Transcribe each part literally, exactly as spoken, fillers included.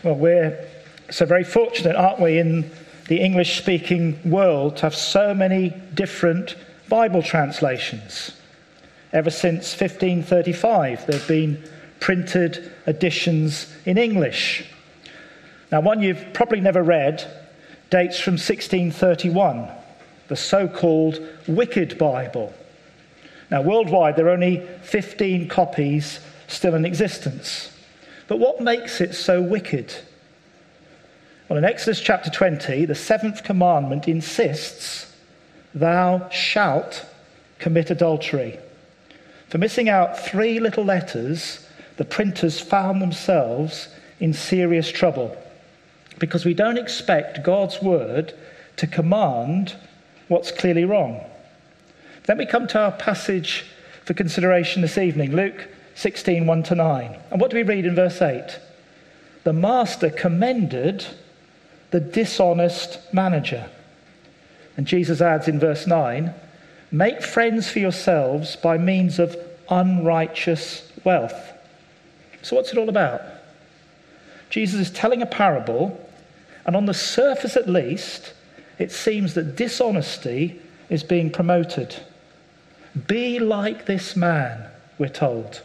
Well, we're so very fortunate, aren't we, in the English-speaking world to have so many different Bible translations. Ever since fifteen thirty-five, there have been printed editions in English. Now, one you've probably never read dates from sixteen thirty-one, the so-called Wicked Bible. Now, worldwide, there are only fifteen copies still in existence. But what makes it so wicked? Well, in Exodus chapter twenty, the seventh commandment insists, "Thou shalt commit adultery." For missing out three little letters, the printers found themselves in serious trouble, because we don't expect God's word to command what's clearly wrong. Then we come to our passage for consideration this evening, Luke sixteen, one to nine. And what do we read in verse eight? The master commended the dishonest manager. And Jesus adds in verse nine, make friends for yourselves by means of unrighteous wealth. So what's it all about? Jesus is telling a parable, and on the surface at least, it seems that dishonesty is being promoted. Be like this man, we're told.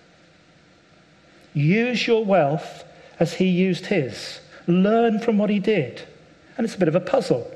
Use your wealth as he used his. Learn from what he did. And it's a bit of a puzzle.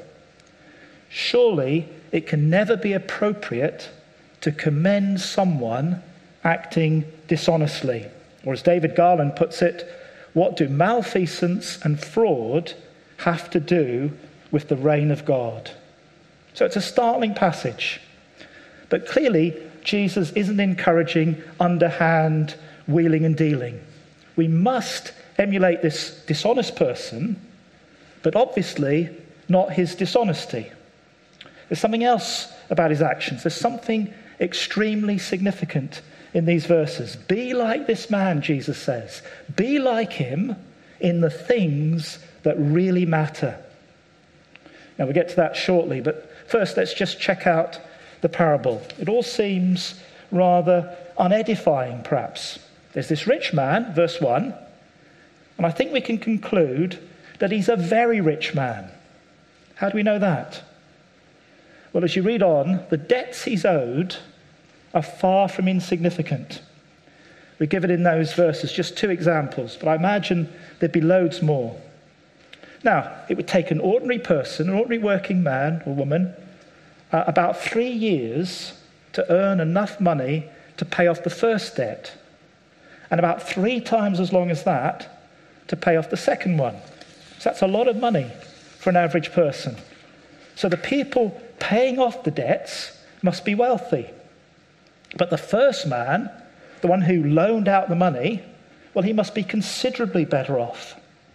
Surely it can never be appropriate to commend someone acting dishonestly. Or as David Garland puts it, what do malfeasance and fraud have to do with the reign of God? So it's a startling passage. But clearly, Jesus isn't encouraging underhand wheeling and dealing. We must emulate this dishonest person, but obviously not his dishonesty. There's something else about his actions. There's something extremely significant in these verses. Be like this man, Jesus says. Be like him in the things that really matter. Now, we'll get to that shortly, but first let's just check out the parable. It all seems rather unedifying, perhaps. There's this rich man, verse one, and I think we can conclude that he's a very rich man. How do we know that? Well, as you read on, the debts he's owed are far from insignificant. We give it in those verses, just two examples, but I imagine there'd be loads more. Now, it would take an ordinary person, an ordinary working man or woman, uh, about three years to earn enough money to pay off the first debt, and about three times as long as that to pay off the second one. So that's a lot of money for an average person. So the people paying off the debts must be wealthy. But the first man, the one who loaned out the money, well, he must be considerably better off.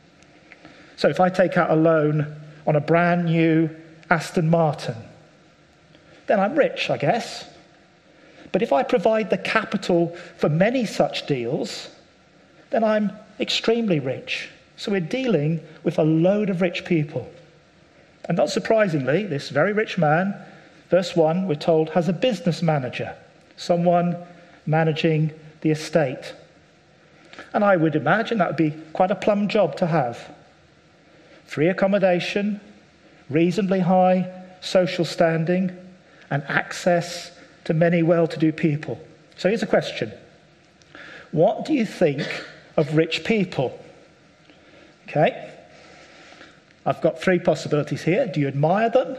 So if I take out a loan on a brand new Aston Martin, then I'm rich, I guess. But if I provide the capital for many such deals, then I'm extremely rich. So we're dealing with a load of rich people. And not surprisingly, this very rich man, verse one, we're told, has a business manager, someone managing the estate. And I would imagine that would be quite a plum job to have. Free accommodation, reasonably high social standing, and access to many well-to-do people. So here's a question. What do you think of rich people? Okay. I've got three possibilities here. Do you admire them,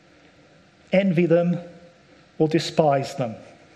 envy them, or despise them?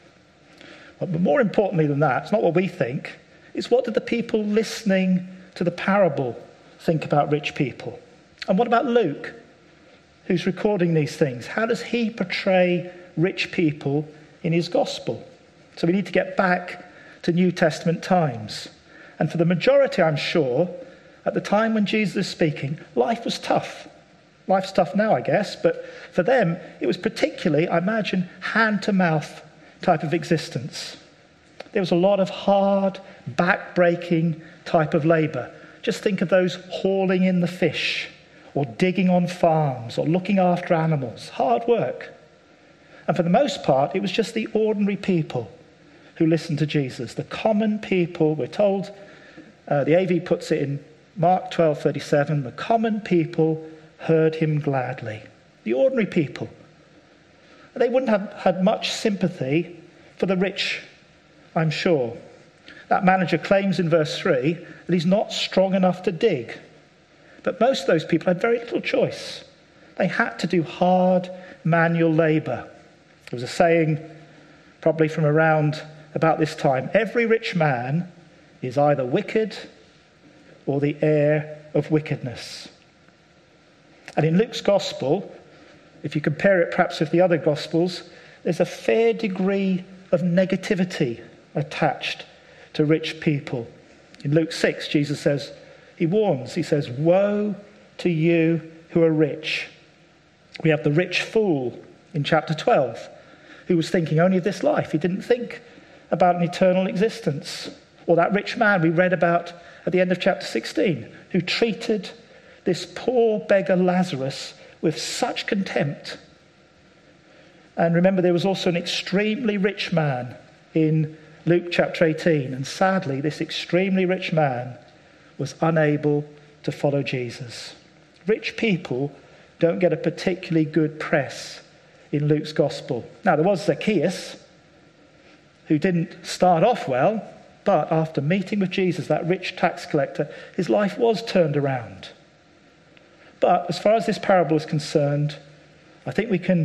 But more importantly than that, it's not what we think, it's what do the people listening to the parable think about rich people? And what about Luke, who's recording these things? How does he portray rich people in his gospel? So we need to get back to New Testament times. And for the majority, I'm sure, at the time when Jesus is speaking, life was tough. Life's tough now, I guess, but for them, it was particularly, I imagine, hand-to-mouth type of existence. There was a lot of hard, back-breaking type of labor. Just think of those hauling in the fish, or digging on farms, or looking after animals. Hard work. And for the most part, it was just the ordinary people who listened to Jesus. The common people, we're told, uh, the A V puts it in Mark twelve thirty-seven, the common people heard him gladly. The ordinary people. They wouldn't have had much sympathy for the rich, I'm sure. That manager claims in verse three that he's not strong enough to dig. But most of those people had very little choice. They had to do hard manual labour. There was a saying, probably from around about this time, every rich man is either wicked or the heir of wickedness. And in Luke's gospel, if you compare it perhaps with the other gospels, there's a fair degree of negativity attached to rich people. In Luke six, Jesus says, he warns, he says, woe to you who are rich. We have the rich fool in chapter twelve, who was thinking only of this life. He didn't think about an eternal existence. Or that rich man we read about at the end of chapter sixteen, who treated this poor beggar Lazarus with such contempt. And remember, there was also an extremely rich man in Luke chapter eighteen. And sadly, this extremely rich man was unable to follow Jesus. Rich people don't get a particularly good press in Luke's gospel. Now, there was Zacchaeus, who didn't start off well, but after meeting with Jesus, that rich tax collector, his life was turned around. But as far as this parable is concerned, I think we can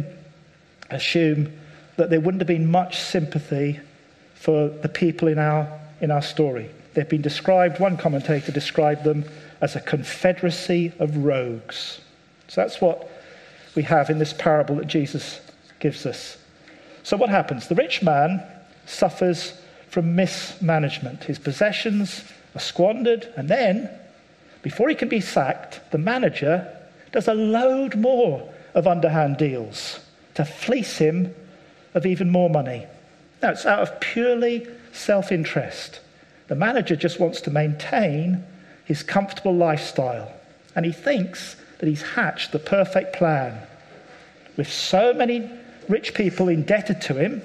assume that there wouldn't have been much sympathy for the people in our, in our story. They've been described, one commentator described them as a confederacy of rogues. So that's what we have in this parable that Jesus gives us. So what happens? The rich man suffers from mismanagement. His possessions are squandered, and then, before he can be sacked, the manager does a load more of underhand deals to fleece him of even more money. Now, it's out of purely self-interest. The manager just wants to maintain his comfortable lifestyle, and he thinks that he's hatched the perfect plan. With so many rich people indebted to him,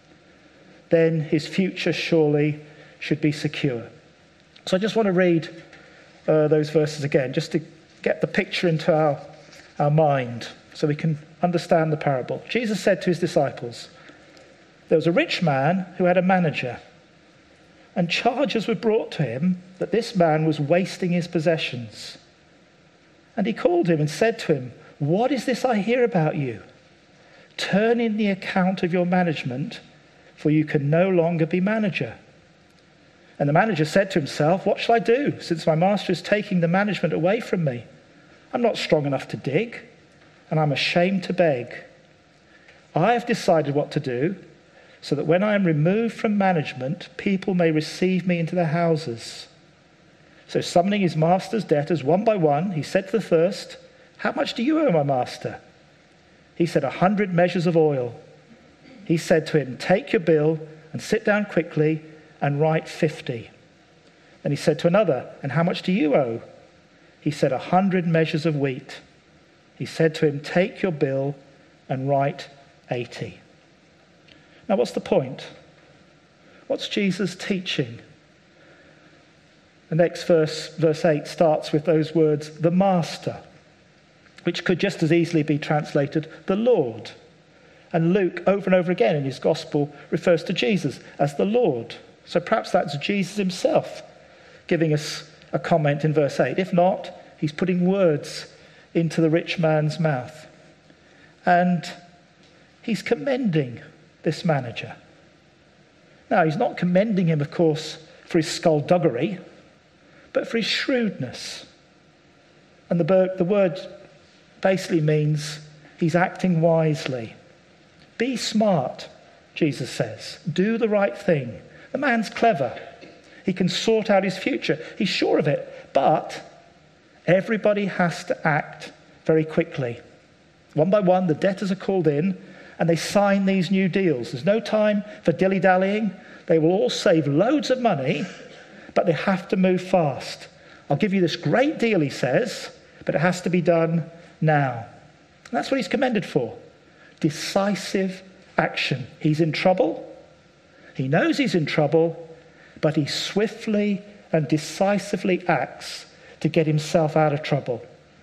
then his future surely should be secure. So I just want to read uh, those verses again, just to get the picture into our, our mind so we can understand the parable. Jesus said to his disciples, there was a rich man who had a manager, and charges were brought to him that this man was wasting his possessions. And he called him and said to him, what is this I hear about you? Turn in the account of your management, for you can no longer be manager. And the manager said to himself, what shall I do, since my master is taking the management away from me? I'm not strong enough to dig, and I'm ashamed to beg. I have decided what to do, so that when I am removed from management, people may receive me into their houses. So summoning his master's debtors one by one, he said to the first, how much do you owe my master? He said, a hundred measures of oil. He said to him, take your bill and sit down quickly and write fifty. Then he said to another, and how much do you owe? He said, a hundred measures of wheat. He said to him, take your bill and write eighty. Now, what's the point? What's Jesus teaching? The next verse, verse eight, starts with those words, the master, which could just as easily be translated the Lord. And Luke, over and over again in his gospel, refers to Jesus as the Lord. So perhaps that's Jesus himself giving us a comment in verse eight. If not, he's putting words into the rich man's mouth. And he's commending this manager. Now, he's not commending him, of course, for his skullduggery, but for his shrewdness. And the, the word basically means he's acting wisely. Be smart, Jesus says. Do the right thing. The man's clever. He can sort out his future. He's sure of it. But everybody has to act very quickly. One by one, the debtors are called in, and they sign these new deals. There's no time for dilly-dallying. They will all save loads of money, but they have to move fast. I'll give you this great deal, he says, but it has to be done now. And that's what he's commended for. Decisive action. He's in trouble. He knows he's in trouble, but he swiftly and decisively acts to to get himself out of trouble.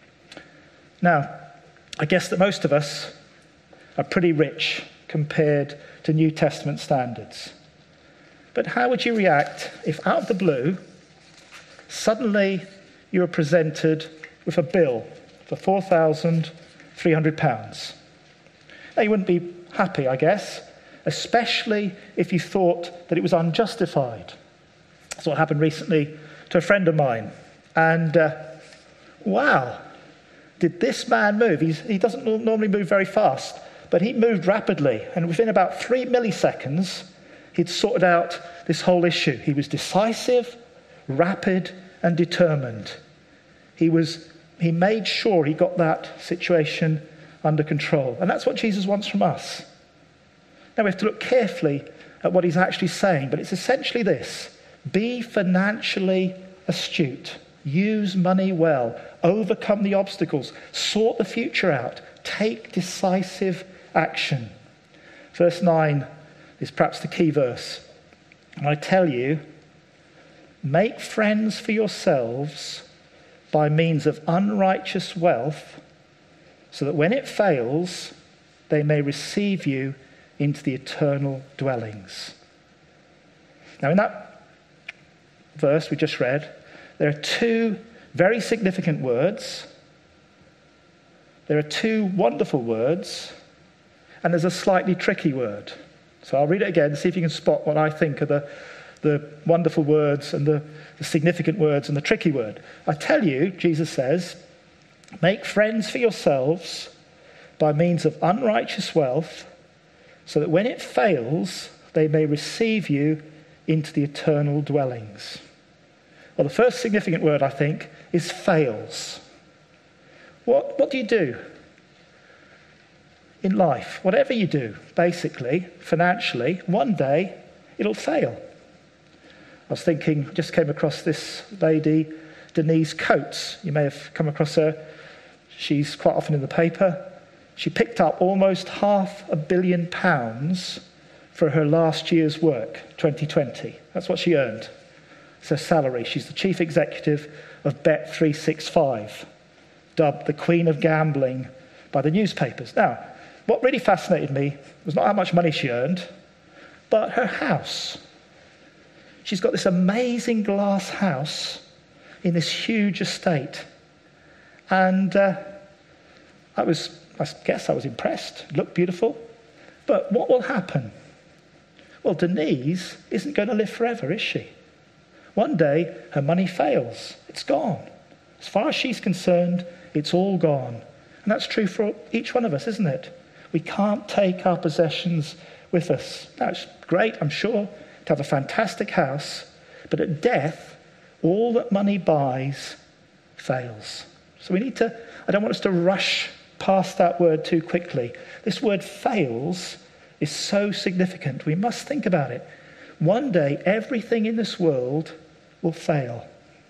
Now, I guess that most of us are pretty rich compared to New Testament standards. But how would you react if out of the blue, suddenly you were presented with a bill for four thousand three hundred pounds? Now, you wouldn't be happy, I guess, especially if you thought that it was unjustified. That's what happened recently to a friend of mine. And uh, wow, did this man move? He's, he doesn't normally move very fast, but he moved rapidly. And within about three milliseconds, he'd sorted out this whole issue. He was decisive, rapid, and determined. He was, he made sure he got that situation under control. And that's what Jesus wants from us. Now we have to look carefully at what he's actually saying, but it's essentially this: be financially astute, use money well, overcome the obstacles, sort the future out, take decisive action. Verse nine is perhaps the key verse. And I tell you, make friends for yourselves by means of unrighteous wealth, so that when it fails, they may receive you into the eternal dwellings. Now, in that verse we just read, there are two very significant words. There are two wonderful words, and there's a slightly tricky word. So I'll read it again, see if you can spot what I think are the, the wonderful words and the, the significant words and the tricky word. I tell you, Jesus says, make friends for yourselves by means of unrighteous wealth, so that when it fails, they may receive you into the eternal dwellings. Well, the first significant word, I think, is fails. What, what do you do in life? Whatever you do, basically, financially, one day it'll fail. I was thinking, just came across this lady, Denise Coates. You may have come across her. She's quite often in the paper. She picked up almost half a billion pounds for her last year's work, twenty twenty. That's what she earned. It's her salary. She's the chief executive of Bet three sixty-five, dubbed the Queen of Gambling by the newspapers. Now, what really fascinated me was not how much money she earned, but her house. She's got this amazing glass house in this huge estate. And uh, I was, I guess I was impressed. It looked beautiful. But what will happen? Well, Denise isn't going to live forever, is she? One day, her money fails. It's gone. As far as she's concerned, it's all gone. And that's true for each one of us, isn't it? We can't take our possessions with us. Now, it's great, I'm sure, to have a fantastic house, but at death, all that money buys fails. So we need to, I don't want us to rush past that word too quickly. This word fails is so significant. We must think about it. One day, everything in this world will fail,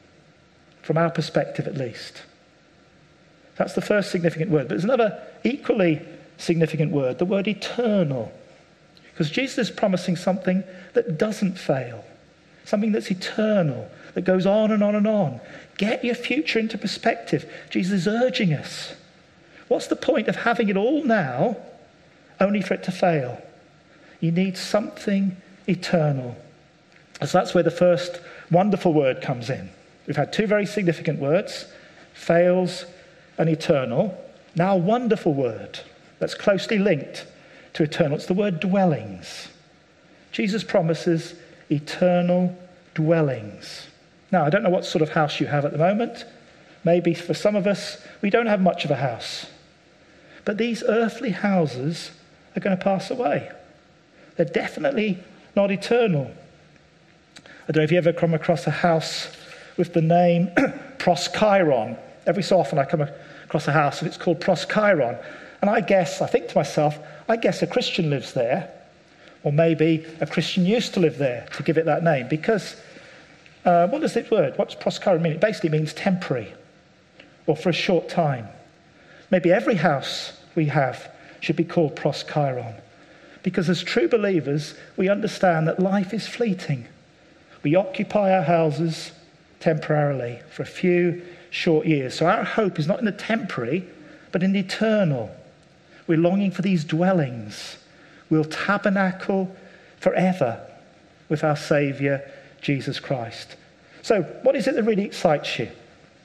from our perspective at least. That's the first significant word. But there's another equally significant word, the word eternal. Because Jesus is promising something that doesn't fail, something that's eternal, that goes on and on and on. Get your future into perspective. Jesus is urging us. What's the point of having it all now, only for it to fail? You need something eternal. So that's where the first wonderful word comes in. We've had two very significant words, fails and eternal. Now a wonderful word that's closely linked to eternal. It's the word dwellings. Jesus promises eternal dwellings. Now, I don't know what sort of house you have at the moment. Maybe for some of us, we don't have much of a house. But these earthly houses are going to pass away. They're definitely not eternal. I don't know if you ever come across a house with the name Proskeiron. Every so often I come across a house and it's called Proskeiron. And I guess, I think to myself, I guess a Christian lives there. Or maybe a Christian used to live there to give it that name. Because, uh, what does this word, what's Proskeiron mean? It basically means temporary or for a short time. Maybe every house we have should be called Proskeiron. Because as true believers, we understand that life is fleeting. We occupy our houses, temporarily for a few short years. So our hope is not in the temporary, but in the eternal. We're longing for these dwellings. We'll tabernacle forever with our Saviour, Jesus Christ. So what is it that really excites you?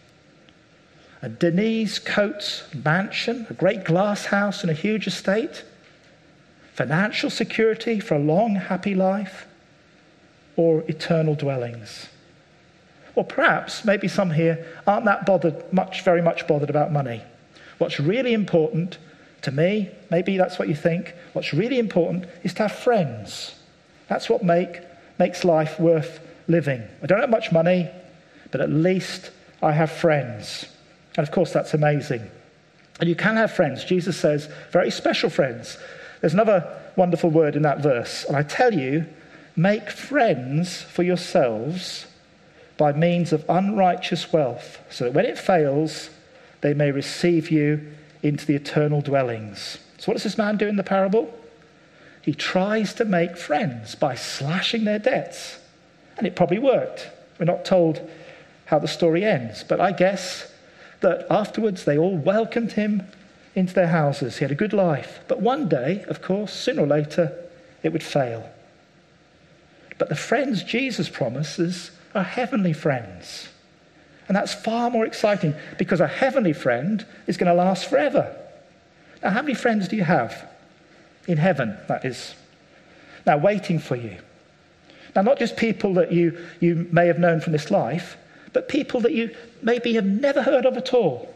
A Denise Coates mansion, a great glass house and a huge estate? Financial security for a long, happy life? Or eternal dwellings? Or perhaps, maybe some here aren't that bothered, much, very much bothered about money. What's really important to me, maybe that's what you think, what's really important is to have friends. That's what make, makes life worth living. I don't have much money, but at least I have friends. And of course, that's amazing. And you can have friends. Jesus says, very special friends. There's another wonderful word in that verse. And I tell you, make friends for yourselves by means of unrighteous wealth, so that when it fails, they may receive you into the eternal dwellings. So what does this man do in the parable? He tries to make friends by slashing their debts. And it probably worked. We're not told how the story ends, but I guess that afterwards they all welcomed him into their houses. He had a good life. But one day, of course, sooner or later, it would fail. But the friends Jesus promises are heavenly friends. And that's far more exciting, because a heavenly friend is going to last forever. Now, how many friends do you have? In heaven, that is. Now, waiting for you. Now, not just people that you, you may have known from this life, but people that you maybe have never heard of at all.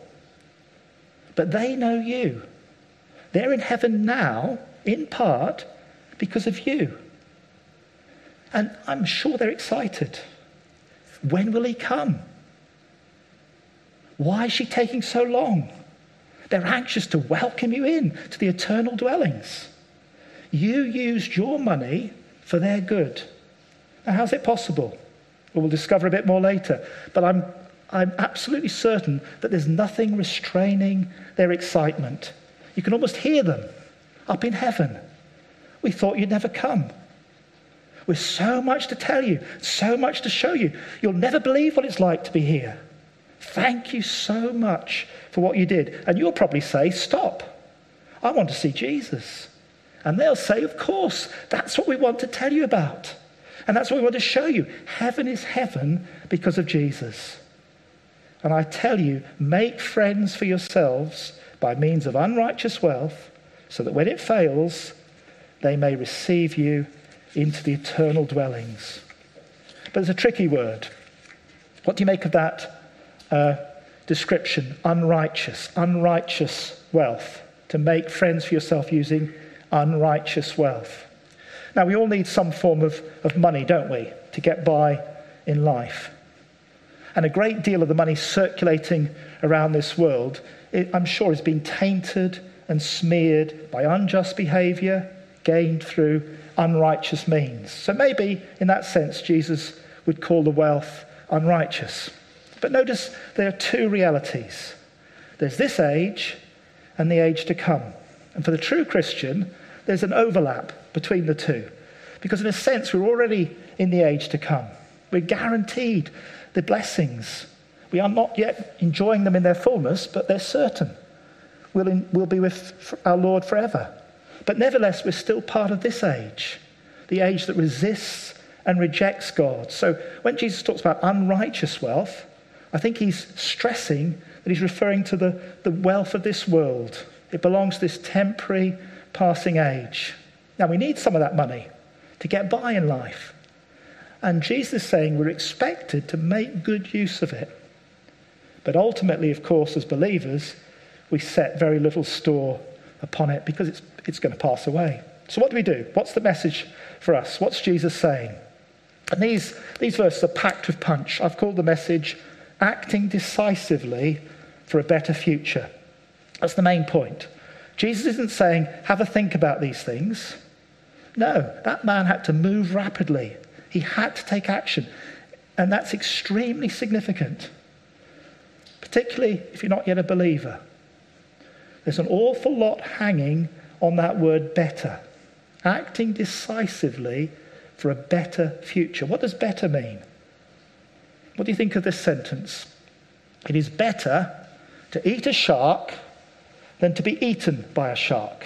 But they know you. They're in heaven now, in part, because of you. And I'm sure they're excited. When will he come? Why is she taking so long? They're anxious to welcome you in to the eternal dwellings. You used your money for their good. Now, how's it possible? Well, we'll discover a bit more later. But I'm, I'm absolutely certain that there's nothing restraining their excitement. You can almost hear them up in heaven. We thought you'd never come. With so much to tell you, so much to show you. You'll never believe what it's like to be here. Thank you so much for what you did. And you'll probably say, stop. I want to see Jesus. And they'll say, of course, that's what we want to tell you about. And that's what we want to show you. Heaven is heaven because of Jesus. And I tell you, make friends for yourselves by means of unrighteous wealth, so that when it fails, they may receive you into the eternal dwellings. But it's a tricky word. What do you make of that uh, description? Unrighteous, unrighteous wealth. To make friends for yourself using unrighteous wealth. Now, we all need some form of, of money, don't we, to get by in life. And a great deal of the money circulating around this world, it, I'm sure, has been tainted and smeared by unjust behaviour gained through unrighteous means. So maybe, in that sense, Jesus would call the wealth unrighteous. But notice there are two realities. There's this age and the age to come. And for the true Christian, there's an overlap between the two. Because in a sense, we're already in the age to come. We're guaranteed the blessings. We are not yet enjoying them in their fullness, but they're certain. We'll, in, we'll be with our Lord forever. But nevertheless, we're still part of this age, the age that resists and rejects God. So when Jesus talks about unrighteous wealth, I think he's stressing that he's referring to the, the wealth of this world. It belongs to this temporary, passing age. Now, we need some of that money to get by in life. And Jesus is saying we're expected to make good use of it. But ultimately, of course, as believers, we set very little store upon it because it's, it's going to pass away. So what do we do? What's the message for us? What's Jesus saying? And these, these verses are packed with punch. I've called the message, acting decisively for a better future. That's the main point. Jesus isn't saying, have a think about these things. No, that man had to move rapidly. He had to take action. And that's extremely significant, particularly if you're not yet a believer. There's an awful lot hanging on that word better. Acting decisively for a better future. What does better mean? What do you think of this sentence? It is better to eat a shark than to be eaten by a shark.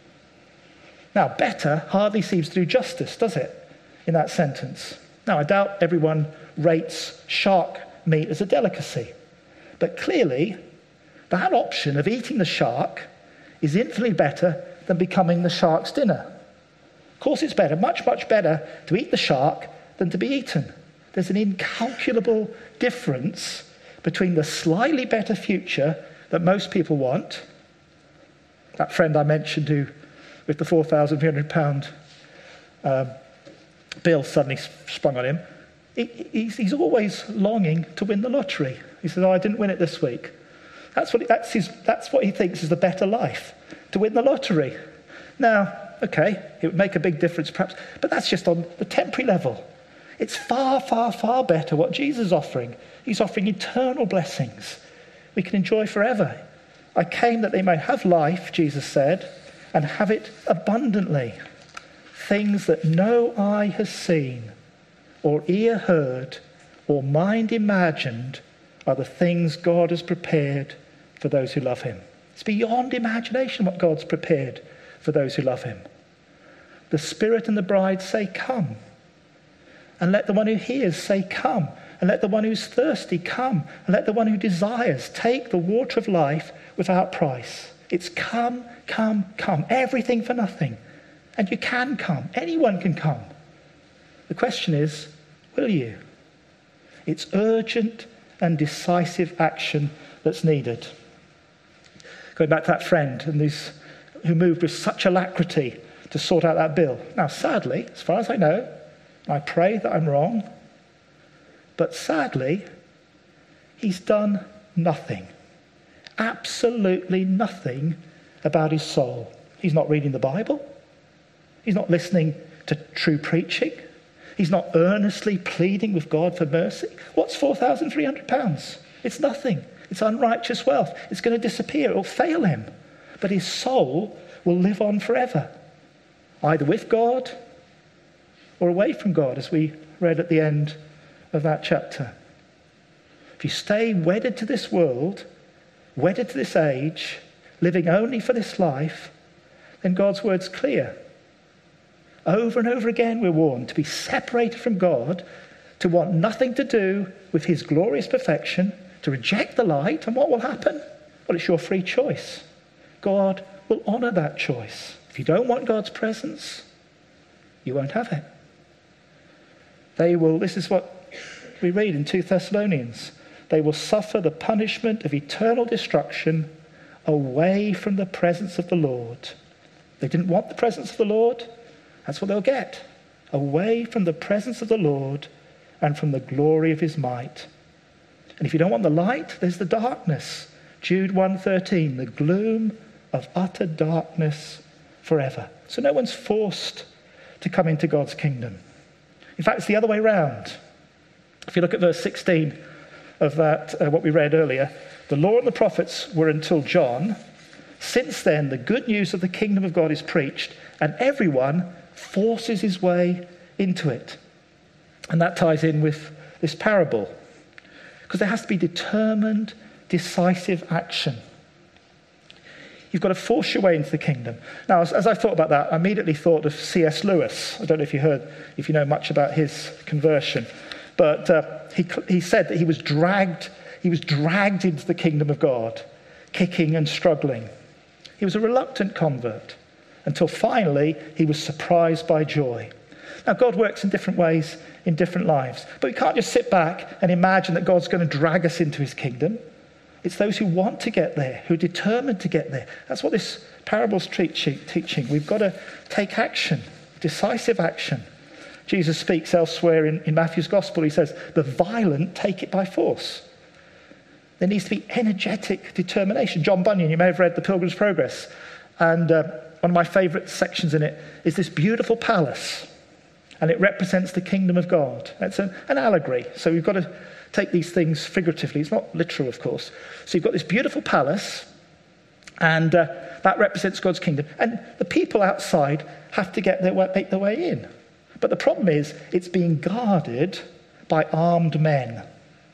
Now, better hardly seems to do justice, does it, in that sentence? Now, I doubt everyone rates shark meat as a delicacy. But clearly, that option of eating the shark is infinitely better than becoming the shark's dinner. Of course, it's better, much, much better to eat the shark than to be eaten. There's an incalculable difference between the slightly better future that most people want. That friend I mentioned who, with the four thousand three hundred pounds um, bill suddenly sprung on him, he, he's, he's always longing to win the lottery. He says, oh, I didn't win it this week. That's what, that's, his, that's what he thinks is the better life, to win the lottery. Now, okay, it would make a big difference perhaps, but that's just on the temporary level. It's far, far, far better what Jesus is offering. He's offering eternal blessings we can enjoy forever. I came that they may have life, Jesus said, and have it abundantly. Things that no eye has seen, or ear heard, or mind imagined are the things God has prepared for those who love him. It's beyond imagination what God's prepared for those who love him. The Spirit and the bride say, come. And let the one who hears say, come. And let the one who's thirsty come. And let the one who desires take the water of life without price. It's come, come, come. Everything for nothing. And you can come. Anyone can come. The question is, will you? It's urgent and decisive action that's needed. Going back to that friend and these who moved with such alacrity to sort out that bill. Now, sadly, as far as I know, I pray that I'm wrong, but sadly, he's done nothing. Absolutely nothing about his soul. He's not reading the Bible. He's not listening to true preaching. He's not earnestly pleading with God for mercy. What's four thousand three hundred pounds? It's nothing. It's unrighteous wealth. It's going to disappear. It will fail him. But his soul will live on forever, either with God or away from God, as we read at the end of that chapter. If you stay wedded to this world, wedded to this age, living only for this life, then God's word's clear. Over and over again we're warned to be separated from God, to want nothing to do with his glorious perfection, to reject the light, and what will happen? Well, it's your free choice. God will honour that choice. If you don't want God's presence, you won't have it. They will, this is what we read in Second Thessalonians, they will suffer the punishment of eternal destruction away from the presence of the Lord. They didn't want the presence of the Lord. That's what they'll get. Away from the presence of the Lord and from the glory of his might. And if you don't want the light, there's the darkness. Jude one thirteen, the gloom of utter darkness forever. So no one's forced to come into God's kingdom. In fact, it's the other way around. If you look at verse sixteen of that, uh, what we read earlier, the law and the prophets were until John. Since then, the good news of the kingdom of God is preached, and everyone forces his way into it. And that ties in with this parable, because there has to be determined, decisive action. You've got to force your way into the kingdom. Now, as, as I thought about that, I immediately thought of C S Lewis. I don't know if you heard, if you know much about his conversion, but uh, he he said that he was dragged, he was dragged into the kingdom of God, kicking and struggling. He was a reluctant convert until finally he was surprised by joy. Now, God works in different ways in different lives, but we can't just sit back and imagine that God's going to drag us into his kingdom. It's those who want to get there, who are determined to get there. That's what this parable's teaching. We've got to take action, decisive action. Jesus speaks elsewhere in, in Matthew's gospel. He says, the violent take it by force. There needs to be energetic determination. John Bunyan, you may have read The Pilgrim's Progress, and uh, one of my favourite sections in it is this beautiful palace, and it represents the kingdom of God. It's an, an allegory, so we've got to take these things figuratively. It's not literal, of course. So you've got this beautiful palace, and uh, that represents God's kingdom. And the people outside have to get their way, make their way in. But the problem is, it's being guarded by armed men.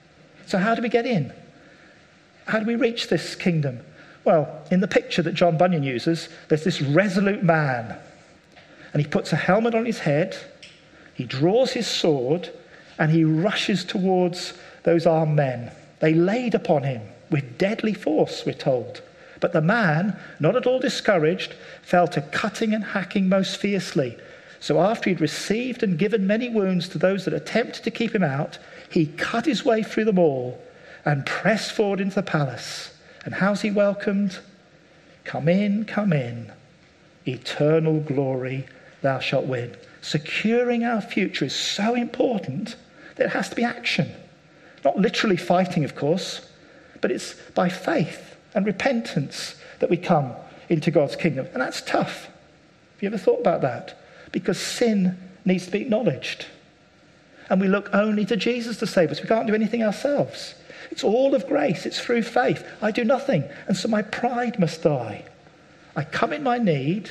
So how do we get in? How do we reach this kingdom? Well, in the picture that John Bunyan uses, there's this resolute man. And he puts a helmet on his head, he draws his sword, and he rushes towards those armed men. They laid upon him with deadly force, we're told. But the man, not at all discouraged, fell to cutting and hacking most fiercely. So after he'd received and given many wounds to those that attempted to keep him out, he cut his way through them all and pressed forward into the palace. And how's he welcomed? Come in, come in. Eternal glory thou shalt win. Securing our future is so important that it has to be action. Not literally fighting, of course, but it's by faith and repentance that we come into God's kingdom. And that's tough. Have you ever thought about that? Because sin needs to be acknowledged. And we look only to Jesus to save us. We can't do anything ourselves. It's all of grace. It's through faith. I do nothing. And so my pride must die. I come in my need,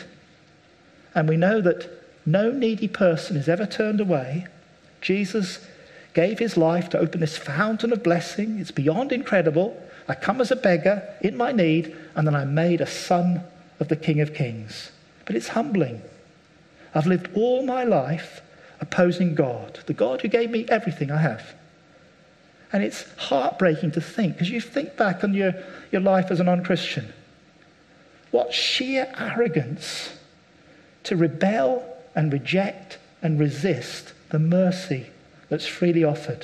and we know that no needy person is ever turned away. Jesus gave his life to open this fountain of blessing. It's beyond incredible. I come as a beggar in my need, and then I'm made a son of the King of Kings. But it's humbling. I've lived all my life opposing God, the God who gave me everything I have. And it's heartbreaking to think, because you think back on your, your life as a non-Christian, what sheer arrogance to rebel and reject and resist the mercy that's freely offered.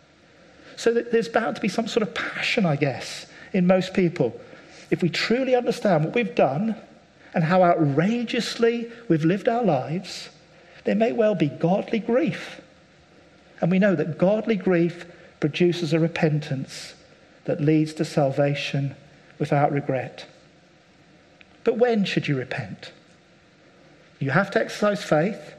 So that there's bound to be some sort of passion, I guess, in most people. If we truly understand what we've done and how outrageously we've lived our lives, there may well be godly grief. And we know that godly grief produces a repentance that leads to salvation without regret. But when should you repent? You have to exercise faith.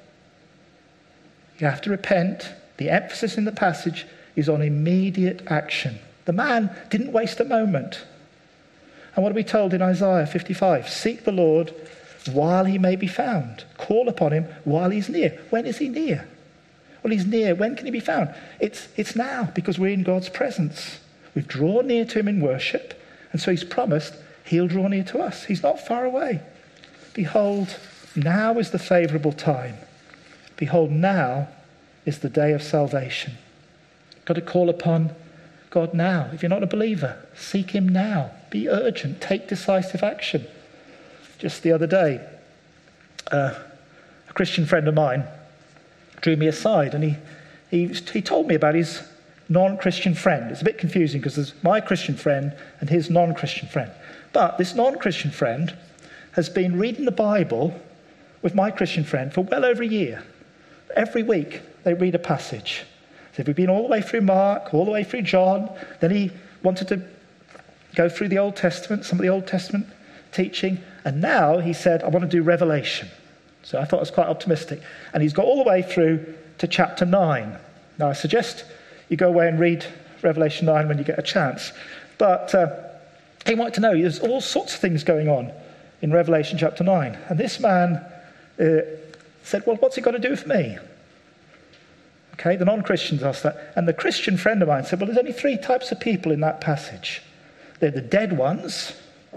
You have to repent. The emphasis in the passage is on immediate action. The man didn't waste a moment. And what are we told in Isaiah fifty-five? Seek the Lord while he may be found. Call upon him while he's near. When is he near? Well, he's near. When can he be found? It's, it's now, because we're in God's presence. We've drawn near to him in worship, and so he's promised he'll draw near to us. He's not far away. Behold, now is the favourable time. Behold, now is the day of salvation. Got to call upon God now. If you're not a believer, seek him now. Be urgent. Take decisive action. Just the other day, uh, a Christian friend of mine drew me aside, and he, he, he told me about his non-Christian friend. It's a bit confusing because there's my Christian friend and his non-Christian friend. But this non-Christian friend has been reading the Bible with my Christian friend for well over a year. Every week they read a passage. So we've been all the way through Mark, all the way through John. Then he wanted to go through the Old Testament, some of the Old Testament teaching. And now he said, I want to do Revelation. So I thought it was quite optimistic. And he's got all the way through to chapter nine. Now I suggest you go away and read Revelation nine when you get a chance. But uh, he wanted to know, there's all sorts of things going on in Revelation chapter nine. And this man uh, said, well, what's it got to do with me? Okay, the non-Christians asked that. And the Christian friend of mine said, well, there's only three types of people in that passage. They're the dead ones.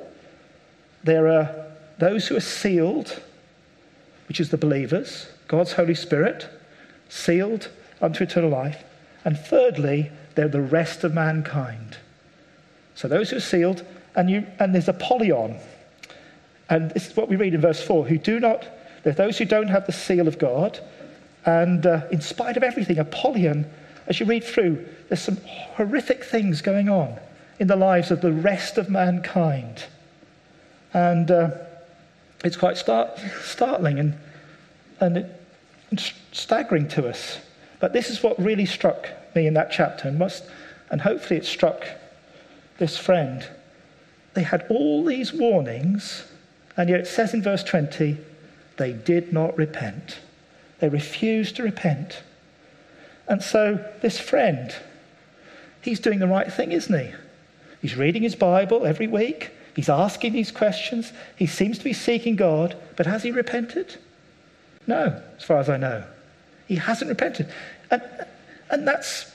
There are those who are sealed, which is the believers, God's Holy Spirit, sealed unto eternal life. And thirdly, they're the rest of mankind. So those who are sealed, and you, and there's Apollyon. And this is what we read in verse four, who do not, there's those who don't have the seal of God. And uh, in spite of everything, Apollyon, as you read through, there's some horrific things going on in the lives of the rest of mankind. And uh, it's quite start, startling and, and, it, and staggering to us. But this is what really struck me in that chapter, and, must, and hopefully it struck this friend. They had all these warnings, and yet it says in verse twenty, they did not repent. They refused to repent. And so this friend, he's doing the right thing, isn't he? He's reading his Bible every week. He's asking these questions. He seems to be seeking God, but has he repented? No, as far as I know. He hasn't repented. And, and that's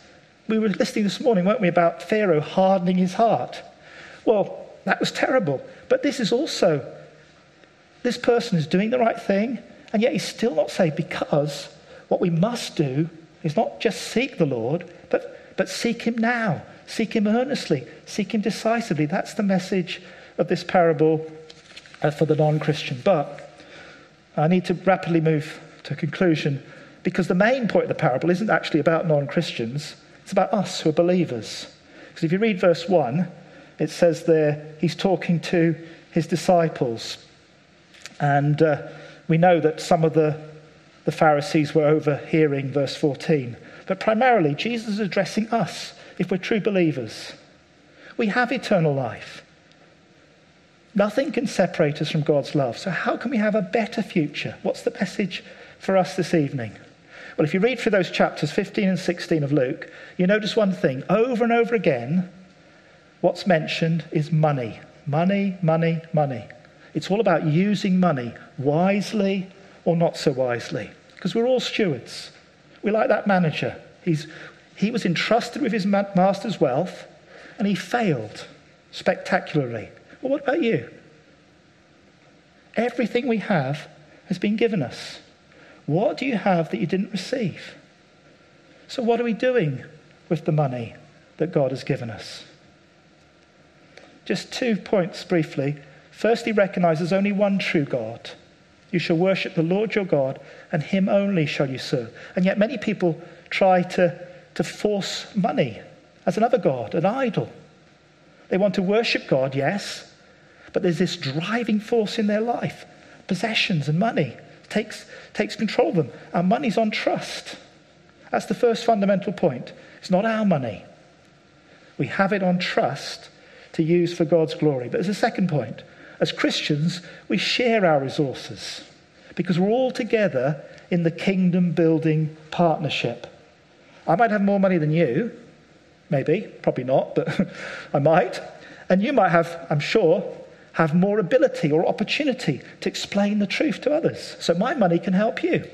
We were listening this morning, weren't we, about Pharaoh hardening his heart. Well, that was terrible. But this is also, this person is doing the right thing, and yet he's still not saved, because what we must do is not just seek the Lord, but, but seek him now. Seek him earnestly. Seek him decisively. That's the message of this parable uh, for the non-Christian. But I need to rapidly move to a conclusion, because the main point of the parable isn't actually about non-Christians. It's about us who are believers. Because if you read verse one, it says there, he's talking to his disciples. And uh, we know that some of the, the Pharisees were overhearing verse fourteen. But primarily, Jesus is addressing us if we're true believers. We have eternal life. Nothing can separate us from God's love. So how can we have a better future? What's the message for us this evening? Well, if you read through those chapters fifteen and sixteen of Luke, you notice one thing. Over and over again, what's mentioned is money. Money, money, money. It's all about using money wisely or not so wisely. Because we're all stewards. We're like that manager. He's, he was entrusted with his master's wealth, and he failed spectacularly. Well, what about you? Everything we have has been given us. What do you have that you didn't receive? So what are we doing with the money that God has given us? Just two points briefly. Firstly, recognize there's only one true God. You shall worship the Lord your God, and him only shall you serve. And yet many people try to, to force money as another God, an idol. They want to worship God, yes, but there's this driving force in their life. Possessions and money takes, takes control of them. Our money's on trust. That's the first fundamental point. It's not our money. We have it on trust to use for God's glory. But there's a second point. As Christians, we share our resources because we're all together in the kingdom-building partnership. I might have more money than you, maybe, probably not, but I might. And you might have, I'm sure, have more ability or opportunity to explain the truth to others. So my money can help you.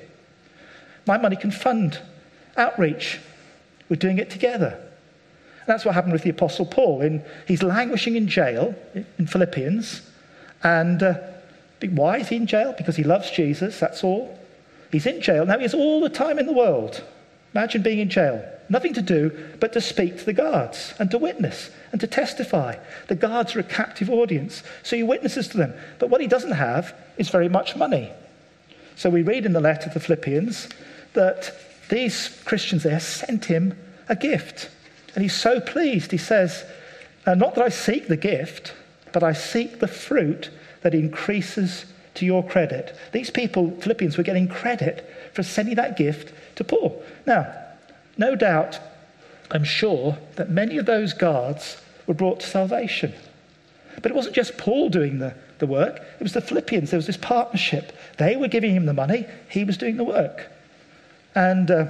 My money can fund outreach. We're doing it together. And that's what happened with the Apostle Paul. In, he's languishing in jail in Philippians. And uh, why is he in jail? Because he loves Jesus, that's all. He's in jail. Now he has all the time in the world. Imagine being in jail. Nothing to do but to speak to the guards and to witness and to testify. The guards are a captive audience, so he witnesses to them. But what he doesn't have is very much money. So we read in the letter to the Philippians that these Christians there sent him a gift. And he's so pleased. He says, not that I seek the gift, but I seek the fruit that increases to your credit. These people, Philippians, were getting credit for sending that gift to Paul. Now, no doubt, I'm sure, that many of those guards were brought to salvation. But it wasn't just Paul doing the, the work. It was the Philippians. There was this partnership. They were giving him the money. He was doing the work. And uh,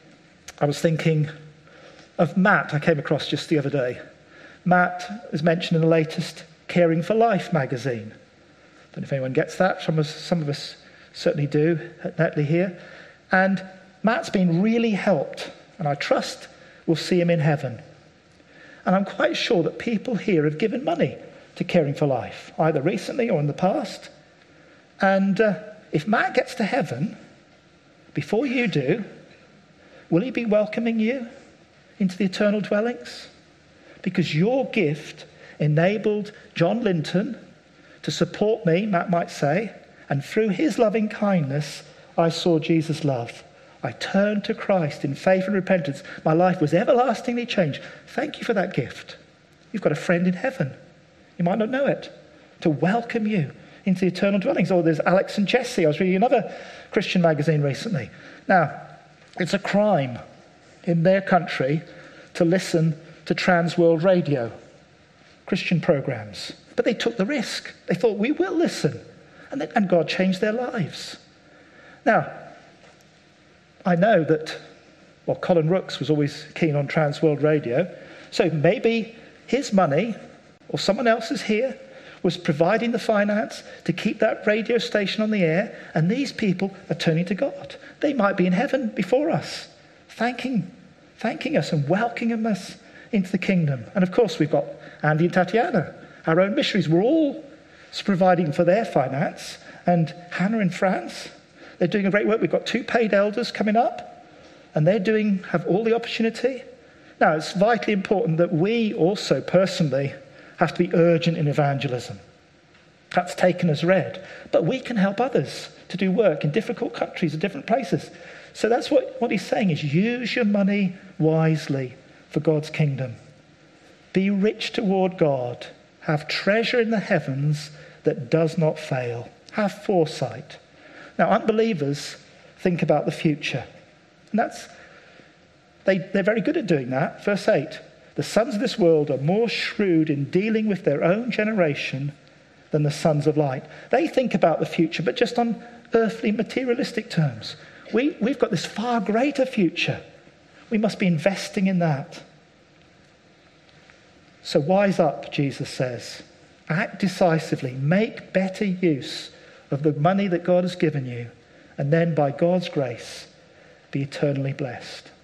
I was thinking of Matt I came across just the other day. Matt is mentioned in the latest Caring for Life magazine. I don't know if anyone gets that. Some of us, some of us certainly do at Netley here. And Matt's been really helped, and I trust we'll see him in heaven. And I'm quite sure that people here have given money to Caring for Life, either recently or in the past. And uh, if Matt gets to heaven, before you do, will he be welcoming you into the eternal dwellings? Because your gift enabled John Linton to support me, Matt might say, and through his loving kindness, I saw Jesus' love. I turned to Christ in faith and repentance. My life was everlastingly changed. Thank you for that gift. You've got a friend in heaven. You might not know it. To welcome you into the eternal dwellings. Or there's Alex and Jesse. I was reading another Christian magazine recently. Now, it's a crime in their country to listen to Trans World Radio, Christian programs. But they took the risk. They thought, we will listen. And, they, and God changed their lives. Now, I know that, well, Colin Rooks was always keen on Trans World Radio. So maybe his money, or someone else's here, was providing the finance to keep that radio station on the air. And these people are turning to God. They might be in heaven before us, thanking thanking us and welcoming us into the kingdom. And of course, we've got Andy and Tatiana, our own missionaries. We're all providing for their finance. And Hannah in France, they're doing a great work. We've got two paid elders coming up, and they're doing, have all the opportunity. Now, it's vitally important that we also personally have to be urgent in evangelism. That's taken as read. But we can help others to do work in difficult countries and different places. So that's what, what he's saying is use your money wisely for God's kingdom. Be rich toward God. Have treasure in the heavens that does not fail. Have foresight. Now, unbelievers think about the future. And that's, they, they're very good at doing that. Verse eight, the sons of this world are more shrewd in dealing with their own generation than the sons of light. They think about the future, but just on earthly, materialistic terms. We, we've got this far greater future. We must be investing in that. So wise up, Jesus says. Act decisively. Make better use of the money that God has given you. And then, by God's grace, be eternally blessed.